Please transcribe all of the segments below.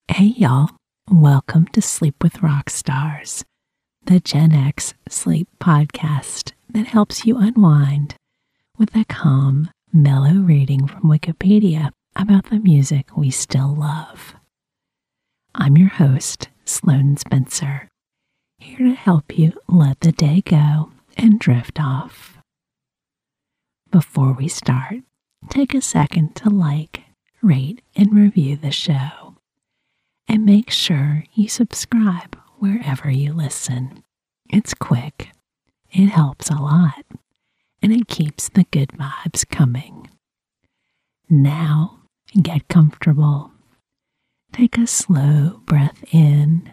Hey y'all, welcome to Sleep with Rock Stars, the Gen X sleep podcast that helps you unwind with a calm, mellow reading from Wikipedia about the music we still love. I'm your host, Sloan Spencer, here to help you let the day go and drift off. Before we start, take a second to like, rate, and review the show. And make sure you subscribe wherever you listen. It's quick, it helps a lot, and it keeps the good vibes coming. Now, get comfortable. Take a slow breath in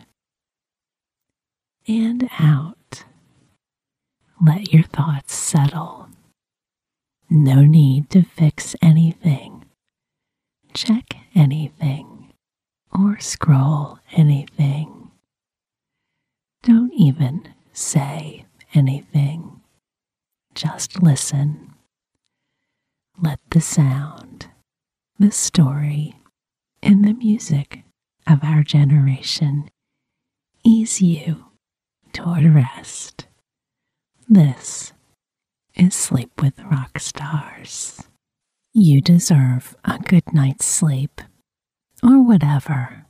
and out. Let your thoughts settle. No need to fix anything, check anything, or scroll anything. Don't even say anything. Just listen. Let the sound, the story, and the music of our generation ease you toward rest. This is Sleep with Rock Stars. You deserve a good night's sleep, or whatever.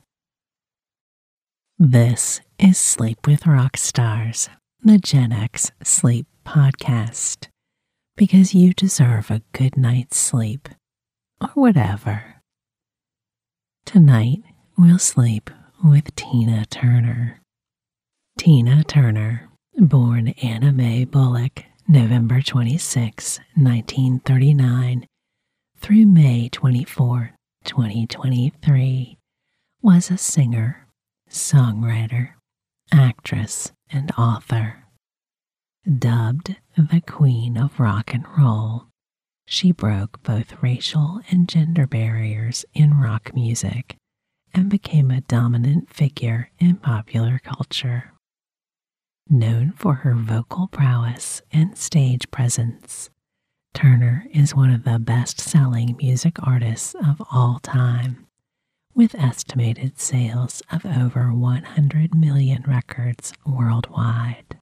This is Sleep with Rock Stars, the Gen X sleep podcast, because you deserve a good night's sleep, or whatever. Tonight, we'll sleep with Tina Turner. Tina Turner, born Anna Mae Bullock, November 26, 1939, through May 24, 2023, was a singer, songwriter, actress, and author. Dubbed the Queen of Rock and Roll, she broke both racial and gender barriers in rock music and became a dominant figure in popular culture. Known for her vocal prowess and stage presence, Turner is one of the best-selling music artists of all time, with estimated sales of over 100 million records worldwide.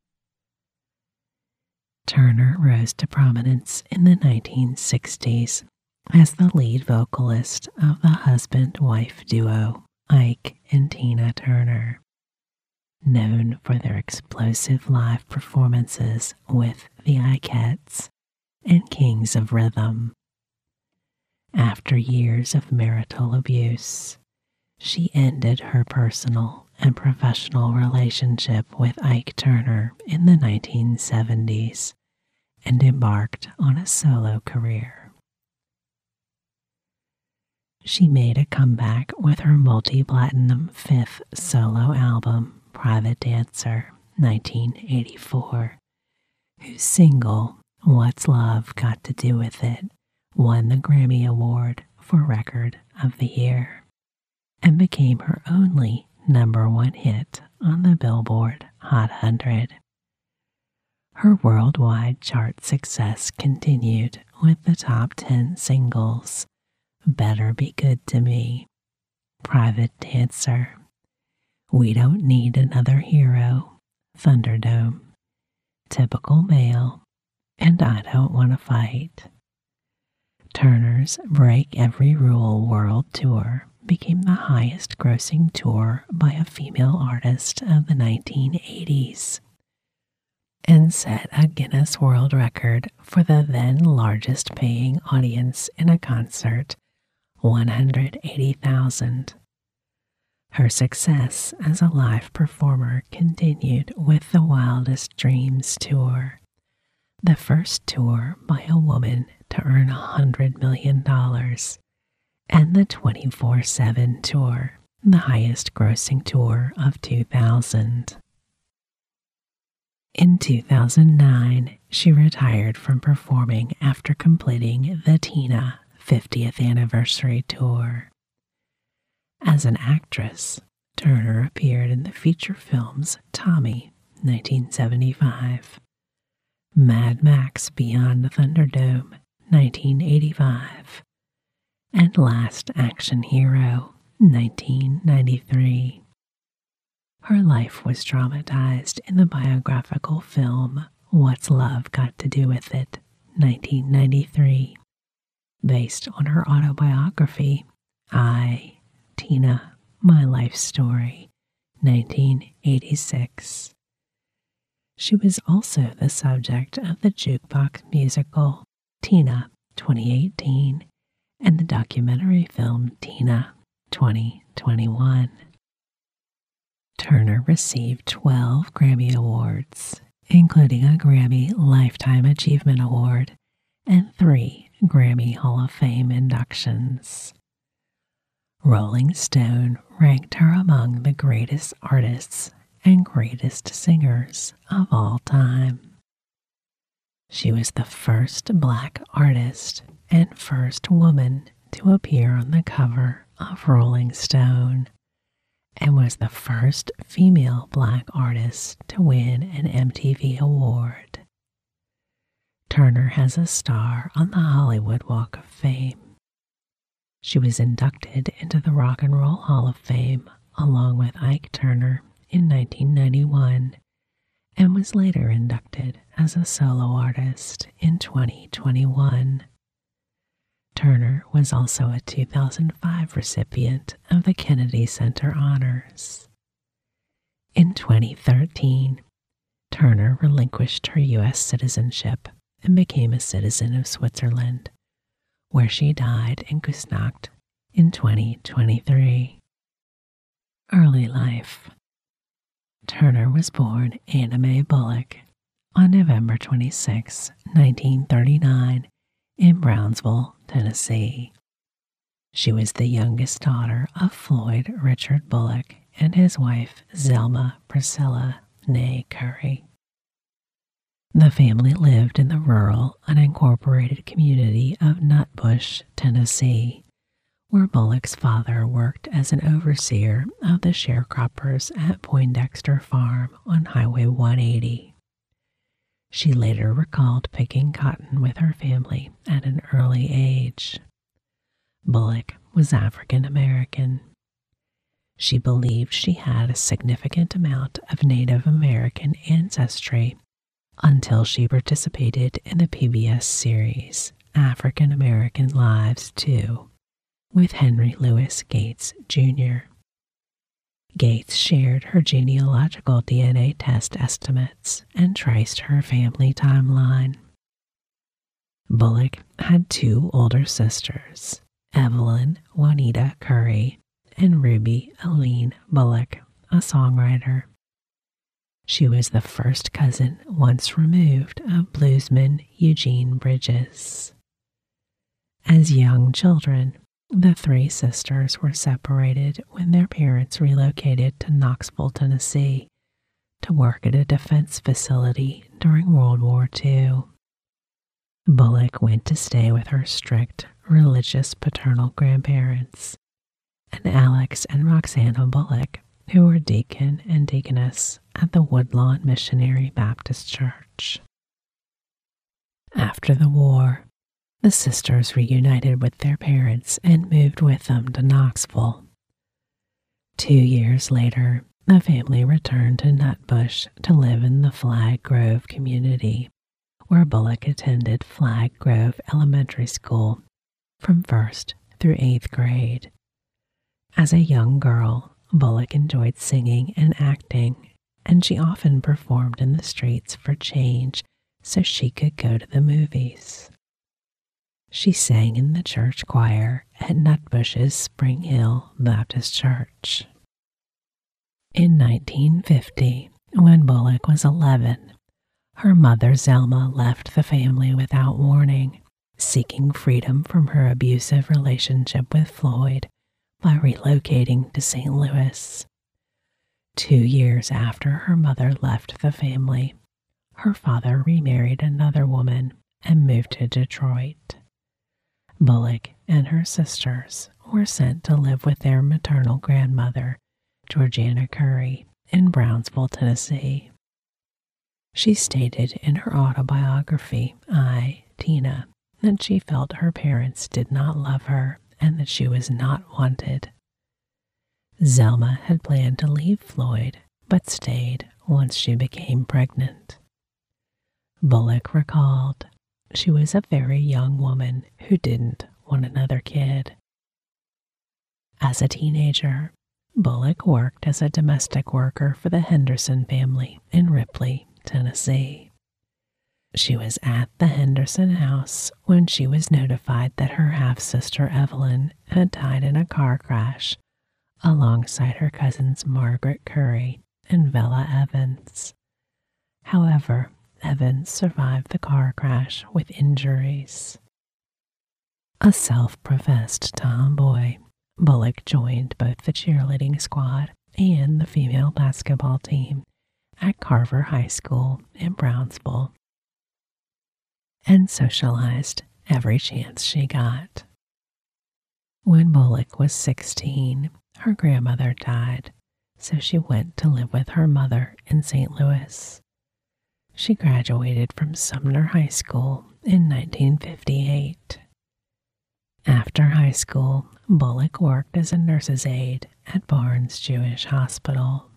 Turner rose to prominence in the 1960s as the lead vocalist of the husband-wife duo Ike and Tina Turner, known for their explosive live performances with the Ikettes and Kings of Rhythm. After years of marital abuse, she ended her personal and professional relationship with Ike Turner in the 1970s and embarked on a solo career. She made a comeback with her multi-platinum fifth solo album, Private Dancer, 1984, whose single, What's Love Got to Do With It, won the Grammy Award for Record of the Year and became her only #1 hit on the Billboard Hot 100. Her worldwide chart success continued with the top 10 singles: Better Be Good to Me, Private Dancer, We Don't Need Another Hero, Thunderdome, Typical Male, and I Don't Want to Fight. Turner's Break Every Rule World Tour became the highest grossing tour by a female artist of the 1980s and set a Guinness World Record for the then largest paying audience in a concert, 180,000. Her success as a live performer continued with the Wildest Dreams Tour, the first tour by a woman to earn $100 million, and the 24/7 Tour, the highest grossing tour of 2000. In 2009, she retired from performing after completing the Tina 50th Anniversary Tour. As an actress, Turner appeared in the feature films Tommy, 1975, Mad Max Beyond the Thunderdome, 1985, and Last Action Hero, 1993. Her life was dramatized in the biographical film What's Love Got to Do with It, 1993, based on her autobiography, I, Tina, My Life Story, 1986. She was also the subject of the jukebox musical Tina, 2018, and the documentary film Tina, 2021. Turner received 12 Grammy Awards, including a Grammy Lifetime Achievement Award and 3 Grammy Hall of Fame inductions. Rolling Stone ranked her among the greatest artists and greatest singers of all time. She was the first Black artist and first woman to appear on the cover of Rolling Stone, and was the first female Black artist to win an MTV award. Turner has a star on the Hollywood Walk of Fame. She was inducted into the Rock and Roll Hall of Fame along with Ike Turner in 1991, and was later inducted as a solo artist in 2021. Turner was also a 2005 recipient of the Kennedy Center Honors. In 2013, Turner relinquished her U.S. citizenship and became a citizen of Switzerland, where she died in Küsnacht in 2023. Early life. Turner was born Anna Mae Bullock on November 26, 1939, in Brownsville, Tennessee. She was the youngest daughter of Floyd Richard Bullock and his wife Zelma Priscilla née Curry. The family lived in the rural, unincorporated community of Nutbush, Tennessee, where Bullock's father worked as an overseer of the sharecroppers at Poindexter Farm on Highway 180. She later recalled picking cotton with her family at an early age. Bullock was African American. She believed she had a significant amount of Native American ancestry until she participated in the PBS series African American Lives 2 with Henry Louis Gates, Jr. Gates shared her genealogical DNA test estimates and traced her family timeline. Bullock had 2 older sisters, Evelyn Juanita Curry and Ruby Aline Bullock, a songwriter. She was the first cousin once removed of bluesman Eugene Bridges. As young children, the 3 sisters were separated when their parents relocated to Knoxville, Tennessee, to work at a defense facility during World War II. Bullock went to stay with her strict, religious paternal grandparents, and Alex and Roxana Bullock, who were deacon and deaconess at the Woodlawn Missionary Baptist Church. After the war, the sisters reunited with their parents and moved with them to Knoxville. 2 years later, the family returned to Nutbush to live in the Flag Grove community, where Bullock attended Flag Grove Elementary School from 1st through 8th grade. As a young girl, Bullock enjoyed singing and acting, and she often performed in the streets for change so she could go to the movies. She sang in the church choir at Nutbush's Spring Hill Baptist Church. In 1950, when Bullock was 11, her mother Zelma left the family without warning, seeking freedom from her abusive relationship with Floyd by relocating to St. Louis. 2 years after her mother left the family, her father remarried another woman and moved to Detroit. Bullock and her sisters were sent to live with their maternal grandmother, Georgiana Curry, in Brownsville, Tennessee. She stated in her autobiography, I, Tina, that she felt her parents did not love her and that she was not wanted. Zelma had planned to leave Floyd, but stayed once she became pregnant. Bullock recalled, "She was a very young woman who didn't want another kid." As a teenager, Bullock worked as a domestic worker for the Henderson family in Ripley, Tennessee. She was at the Henderson house when she was notified that her half-sister Evelyn had died in a car crash alongside her cousins Margaret Curry and Vella Evans. However, Evans survived the car crash with injuries. A self-professed tomboy, Bullock joined both the cheerleading squad and the female basketball team at Carver High School in Brownsville, and socialized every chance she got. When Bullock was 16, her grandmother died, so she went to live with her mother in St. Louis. She graduated from Sumner High School in 1958. After high school, Bullock worked as a nurse's aide at Barnes Jewish Hospital.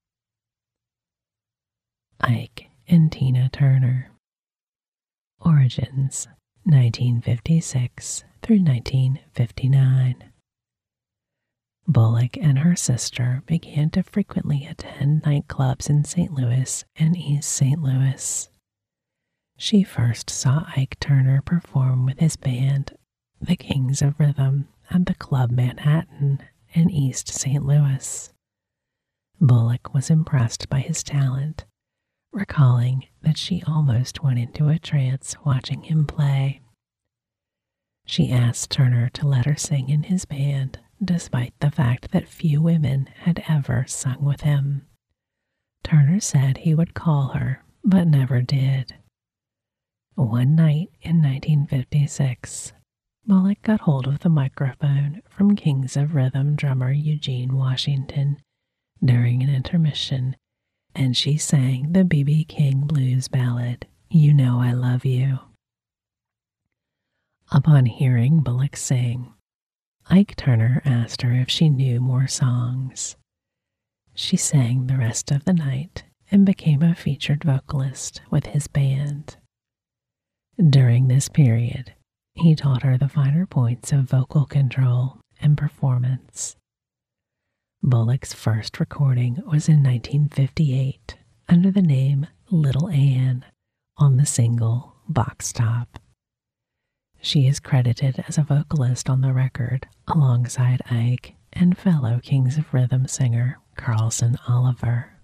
Ike and Tina Turner. Origins, 1956 through 1959. Bullock and her sister began to frequently attend nightclubs in St. Louis and East St. Louis. She first saw Ike Turner perform with his band, the Kings of Rhythm, at the Club Manhattan in East St. Louis. Bullock was impressed by his talent, recalling that she almost went into a trance watching him play. She asked Turner to let her sing in his band, despite the fact that few women had ever sung with him. Turner said he would call her, but never did. One night in 1956, Bullock got hold of the microphone from Kings of Rhythm drummer Eugene Washington during an intermission, and she sang the B.B. King blues ballad, "You Know I Love You." Upon hearing Bullock sing, Ike Turner asked her if she knew more songs. She sang the rest of the night and became a featured vocalist with his band. During this period, he taught her the finer points of vocal control and performance. Bullock's first recording was in 1958 under the name Little Ann on the single Box Top. She is credited as a vocalist on the record alongside Ike and fellow Kings of Rhythm singer Carlson Oliver.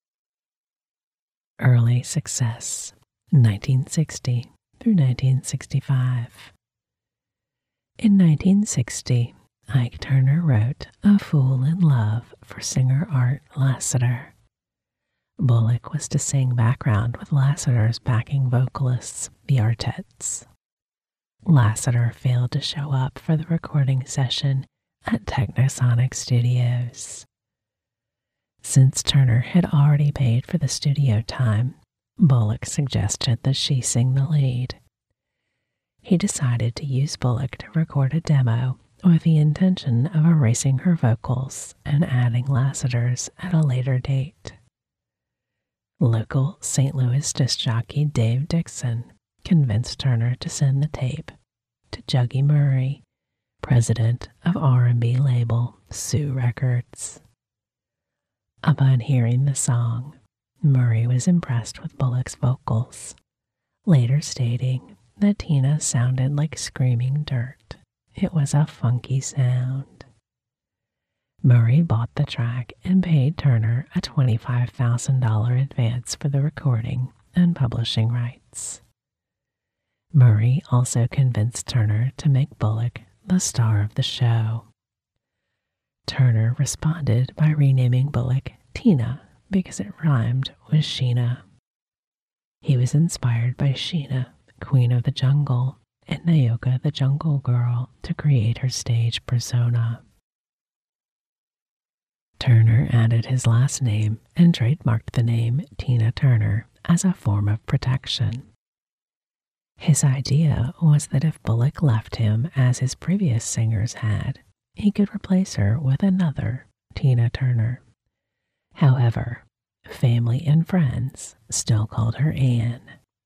Early success, 1960 through 1965. In 1960, Ike Turner wrote A Fool in Love for singer Art Lassiter. Bullock was to sing background with Lassiter's backing vocalists, the Artettes. Lassiter failed to show up for the recording session at Technosonic Studios. Since Turner had already paid for the studio time, Bullock suggested that she sing the lead. He decided to use Bullock to record a demo with the intention of erasing her vocals and adding Lassiter's at a later date. Local St. Louis disc jockey Dave Dixon convinced Turner to send the tape to Juggy Murray, president of R&B label Sue Records. Upon hearing the song, Murray was impressed with Bullock's vocals, later stating that Tina sounded like screaming dirt. It was a funky sound. Murray bought the track and paid Turner a $25,000 advance for the recording and publishing rights. Murray also convinced Turner to make Bullock the star of the show. Turner responded by renaming Bullock Tina because it rhymed with Sheena. He was inspired by Sheena, Queen of the Jungle, and Nayoka the Jungle Girl to create her stage persona. Turner added his last name and trademarked the name Tina Turner as a form of protection. His idea was that if Bullock left him as his previous singers had, he could replace her with another Tina Turner. However, family and friends still called her Anne.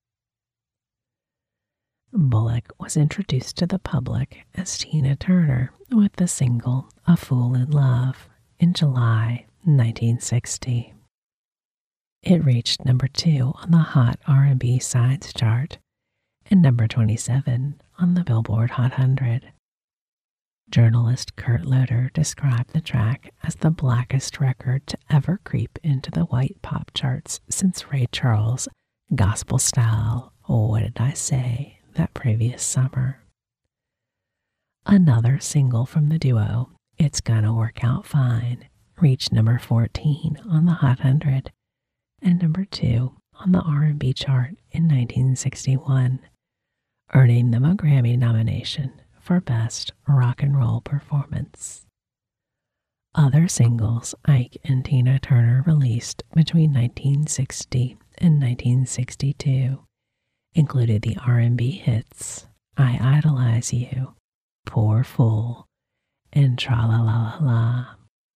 Bullock was introduced to the public as Tina Turner with the single A Fool in Love in July 1960. It reached number 2 on the Hot R&B Sides chart and number 27 on the Billboard Hot 100. Journalist Kurt Loder described the track as the blackest record to ever creep into the white pop charts since Ray Charles' gospel style What Did I Say that previous summer. Another single from the duo, It's Gonna Work Out Fine, reached number 14 on the Hot 100 and number 2 on the R&B chart in 1961, earning them a Grammy nomination for Best Rock and Roll Performance. Other singles Ike and Tina Turner released between 1960 and 1962 included the R&B hits I Idolize You, Poor Fool, and Tra-La-La-La-La.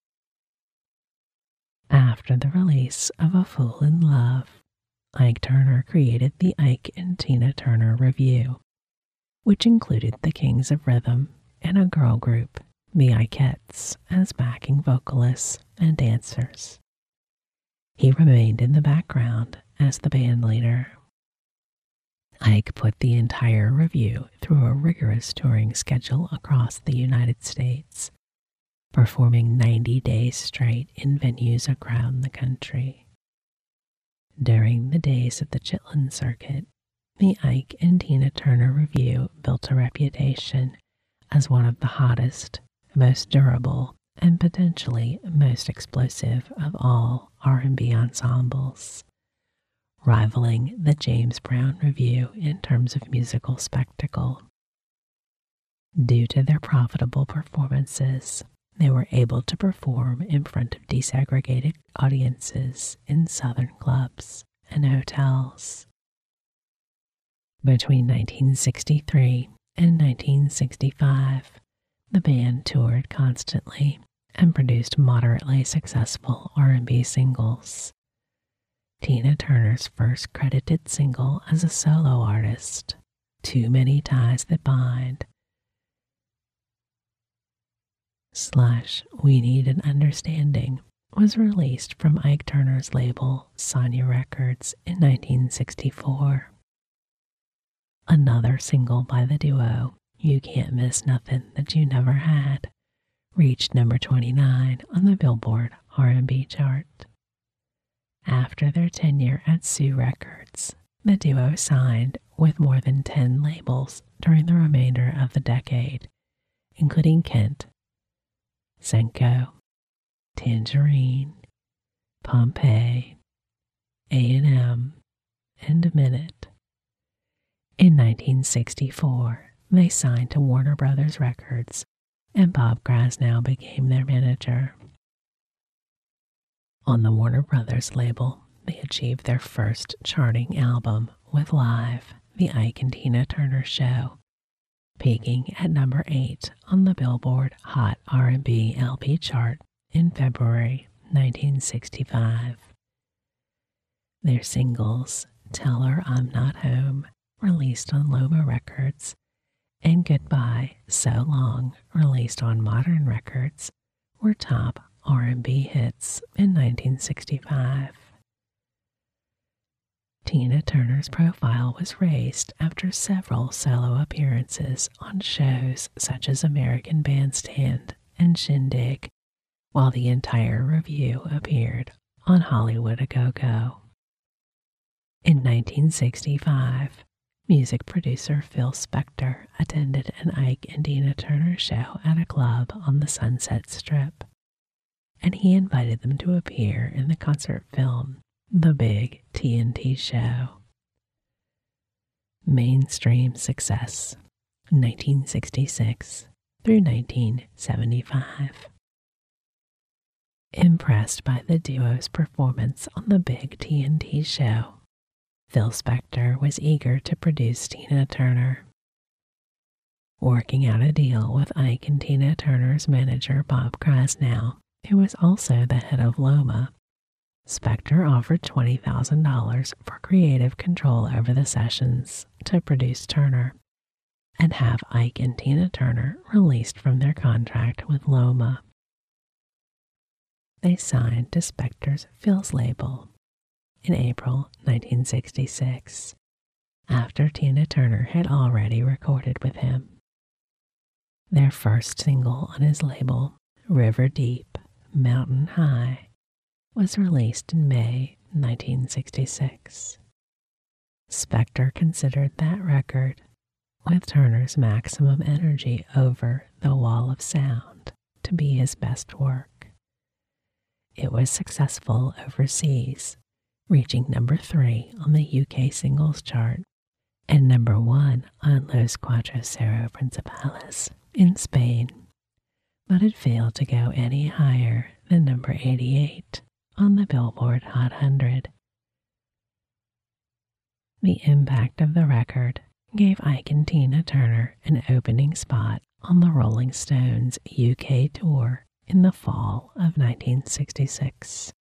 After the release of A Fool in Love, Ike Turner created the Ike and Tina Turner Revue, which included the Kings of Rhythm and a girl group, the Ikettes, as backing vocalists and dancers. He remained in the background as the band leader. Ike put the entire review through a rigorous touring schedule across the United States, performing 90 days straight in venues around the country. During the days of the Chitlin Circuit, the Ike and Tina Turner Revue built a reputation as one of the hottest, most durable, and potentially most explosive of all R&B ensembles, rivaling the James Brown Revue in terms of musical spectacle. Due to their profitable performances, they were able to perform in front of desegregated audiences in southern clubs and hotels. Between 1963 and 1965, the band toured constantly and produced moderately successful R&B singles. Tina Turner's first credited single as a solo artist, Too Many Ties That Bind, / We Need an Understanding, was released from Ike Turner's label Sonya Records in 1964. Another single by the duo, You Can't Miss Nothing That You Never Had, reached number 29 on the Billboard R&B chart. After their tenure at Sue Records, the duo signed with more than 10 labels during the remainder of the decade, including Kent, Senko, Tangerine, Pompeii, A&M, and Minute. In 1964, they signed to Warner Brothers Records, and Bob Krasnow became their manager. On the Warner Brothers label, they achieved their first charting album with Live, the Ike and Tina Turner Show, peaking at number 8 on the Billboard Hot R&B LP chart in February 1965. Their singles, Tell Her I'm Not Home, released on Loma Records, and Goodbye, So Long, released on Modern Records, were top R&B hits in 1965. Tina Turner's profile was raised after several solo appearances on shows such as American Bandstand and Shindig, while the entire Revue appeared on Hollywood A Go-Go. In 1965, music producer Phil Spector attended an Ike and Tina Turner show at a club on the Sunset Strip, and he invited them to appear in the concert film The Big TNT Show. Mainstream success, 1966 through 1975. Impressed by the duo's performance on The Big TNT Show, Phil Spector was eager to produce Tina Turner. Working out a deal with Ike and Tina Turner's manager Bob Krasnow, who was also the head of Loma, Spector offered $20,000 for creative control over the sessions to produce Turner and have Ike and Tina Turner released from their contract with Loma. They signed to Spector's Phil's label in April 1966, after Tina Turner had already recorded with him. Their first single on his label, River Deep, Mountain High, was released in May 1966. Spector considered that record, with Turner's maximum energy over The Wall of Sound, to be his best work. It was successful overseas, reaching number 3 on the UK singles chart and number 1 on Los Cuatro Cero Principales in Spain, but it failed to go any higher than number 88 on the Billboard Hot 100. The impact of the record gave Ike and Tina Turner an opening spot on the Rolling Stones UK tour in the fall of 1966.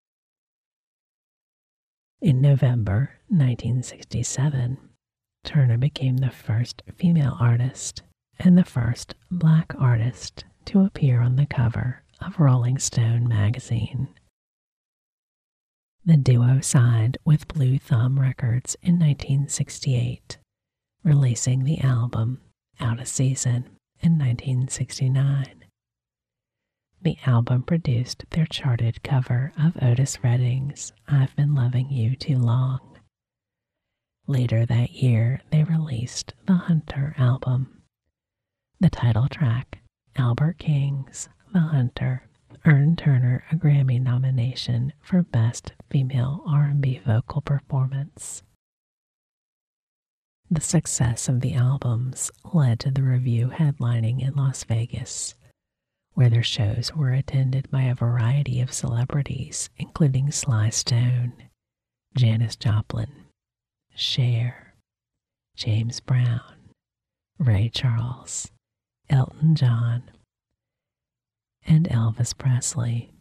In November 1967, Turner became the first female artist and the first black artist to appear on the cover of Rolling Stone magazine. The duo signed with Blue Thumb Records in 1968, releasing the album Out of Season in 1969. The album produced their charted cover of Otis Redding's I've Been Loving You Too Long. Later that year, they released the Hunter album. The title track, Albert King's The Hunter, earned Turner a Grammy nomination for Best Female R&B Vocal Performance. The success of the albums led to the Revue headlining in Las Vegas, where their shows were attended by a variety of celebrities, including Sly Stone, Janis Joplin, Cher, James Brown, Ray Charles, Elton John, and Elvis Presley.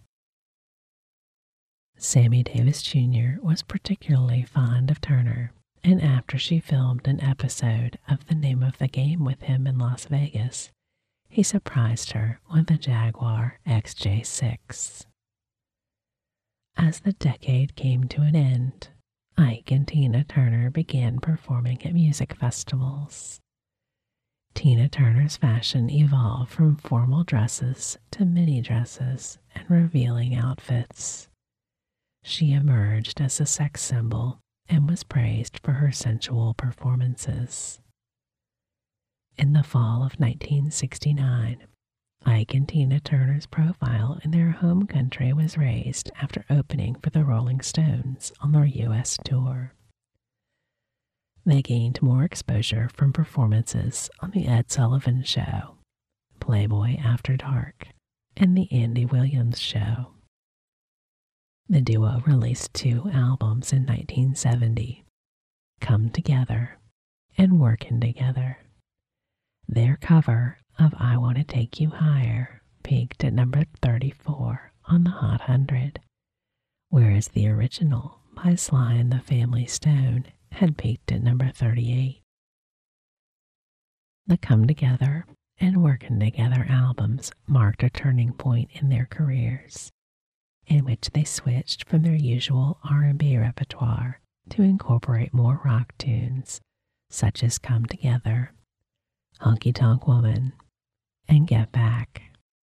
Sammy Davis Jr. was particularly fond of Turner, and after she filmed an episode of The Name of the Game with him in Las Vegas, he surprised her with a Jaguar XJ6. As the decade came to an end, Ike and Tina Turner began performing at music festivals. Tina Turner's fashion evolved from formal dresses to mini dresses and revealing outfits. She emerged as a sex symbol and was praised for her sensual performances. In the fall of 1969, Ike and Tina Turner's profile in their home country was raised after opening for the Rolling Stones on their U.S. tour. They gained more exposure from performances on The Ed Sullivan Show, Playboy After Dark, and The Andy Williams Show. The duo released 2 albums in 1970, Come Together and Workin' Together. Their cover of I Want to Take You Higher peaked at number 34 on the Hot 100, whereas the original by Sly and the Family Stone had peaked at number 38. The Come Together and Workin' Together albums marked a turning point in their careers, in which they switched from their usual R&B repertoire to incorporate more rock tunes, such as Come Together, Honky Tonk Woman, and Get Back.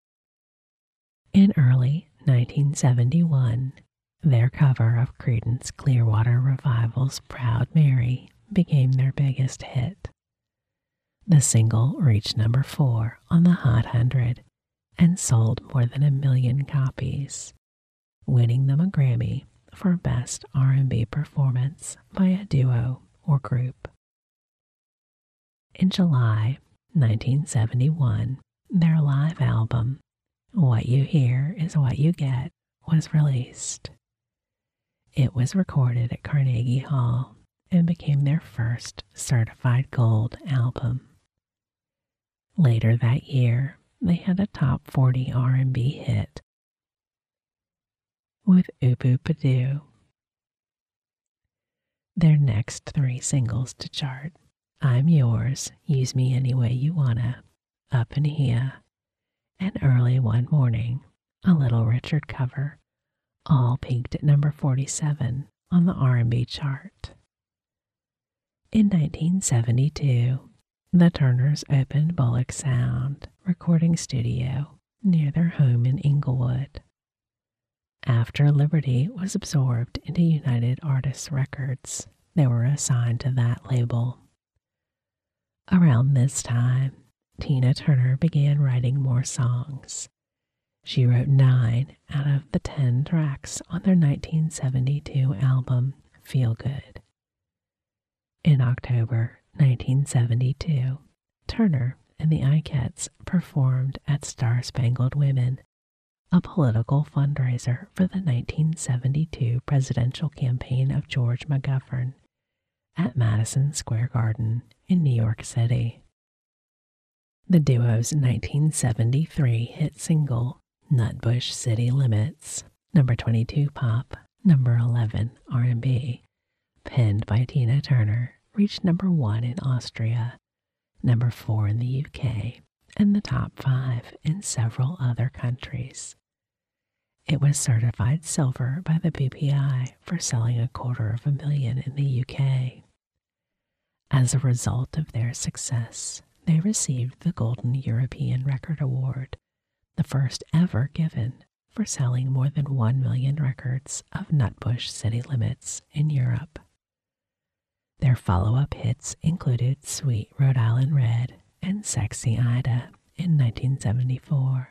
In early 1971, their cover of Creedence Clearwater Revival's Proud Mary became their biggest hit. The single reached number 4 on the Hot 100 and sold more than 1 million copies, winning them a Grammy for Best R&B Performance by a Duo or Group. In July 1971, their live album, What You Hear Is What You Get, was released. It was recorded at Carnegie Hall and became their first certified gold album. Later that year, they had a top 40 R&B hit, with Oopoopado. Their next 3 singles to chart, I'm Yours, Use Me Any Way You Wanna, Up in Here, and Early One Morning, a Little Richard cover, all peaked at number 47 on the R&B chart. In 1972, the Turners opened Bullock Sound recording studio near their home in Inglewood. After Liberty was absorbed into United Artists Records, they were assigned to that label. Around this time, Tina Turner began writing more songs. She wrote 9 out of the 10 tracks on their 1972 album, Feel Good. In October 1972, Turner and the Ikettes performed at Star Spangled Women, a political fundraiser for the 1972 presidential campaign of George McGovern, at Madison Square Garden in New York City. The duo's 1973 hit single, Nutbush City Limits, number 22 pop, number 11 R&B, penned by Tina Turner, reached number 1 in Austria, number 4 in the UK, and the top 5 in several other countries. It was certified silver by the BPI for selling 250,000 in the UK. As a result of their success, they received the Golden European Record Award, the first ever given for selling more than 1 million records of Nutbush City Limits in Europe. Their follow-up hits included Sweet Rhode Island Red and Sexy Ida in 1974.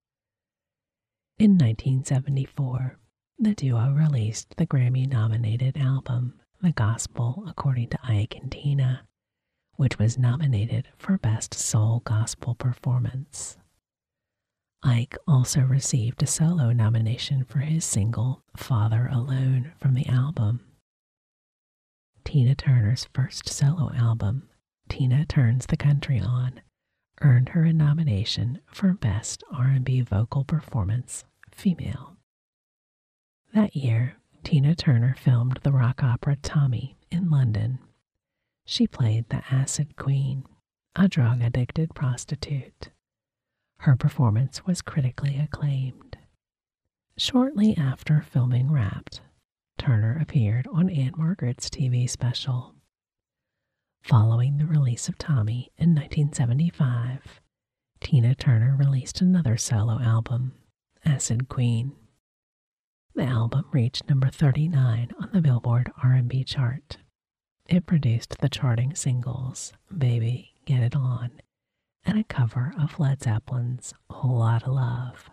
In 1974, the duo released the Grammy-nominated album, The Gospel According to Ike and Tina, which was nominated for Best Soul Gospel Performance. Ike also received a solo nomination for his single, Father Alone, from the album. Tina Turner's first solo album, Tina Turns the Country On, earned her a nomination for Best R&B Vocal Performance, Female. That year, Tina Turner filmed the rock opera Tommy in London. She played the Acid Queen, a drug-addicted prostitute. Her performance was critically acclaimed. Shortly after filming wrapped, Turner appeared on Aunt Margaret's TV special. Following the release of Tommy in 1975, Tina Turner released another solo album, Acid Queen. The album reached number 39 on the Billboard R&B chart. It produced the charting singles, Baby, Get It On, and a cover of Led Zeppelin's Whole Lotta Love.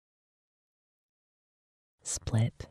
Split,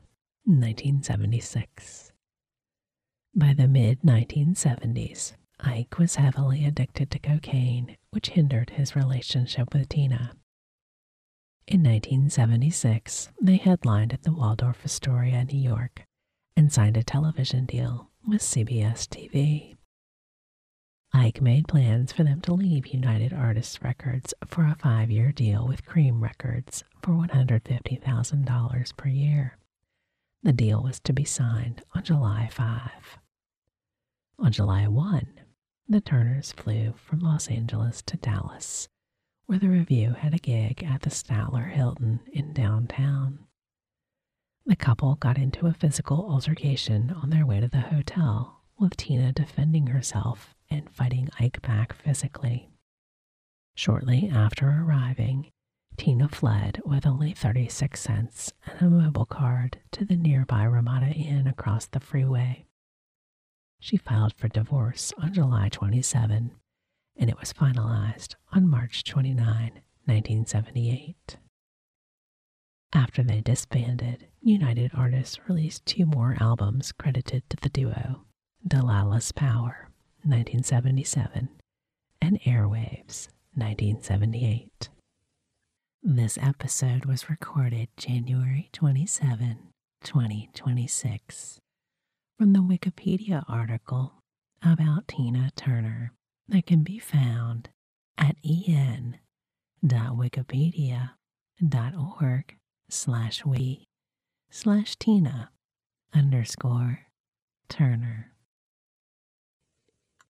1976. By the mid-1970s, Ike was heavily addicted to cocaine, which hindered his relationship with Tina. In 1976, they headlined at the Waldorf Astoria, New York, and signed a television deal with CBS TV. Ike made plans for them to leave United Artists Records for a 5-year deal with Cream Records for $150,000 per year. The deal was to be signed on July 5. On July 1, the Turners flew from Los Angeles to Dallas, where the Review had a gig at the Statler Hilton in downtown. The couple got into a physical altercation on their way to the hotel, with Tina defending herself and fighting Ike back physically. Shortly after arriving, Tina fled with only 36 cents and a mobile card to the nearby Ramada Inn across the freeway. She filed for divorce on July 27, and it was finalized on March 29, 1978. After they disbanded, United Artists released 2 more albums credited to the duo, Delilah's Power, 1977, and Airwaves, 1978. This episode was recorded January 27, 2026, from the Wikipedia article about Tina Turner that can be found at en.wikipedia.org/wiki/. Tina_Turner.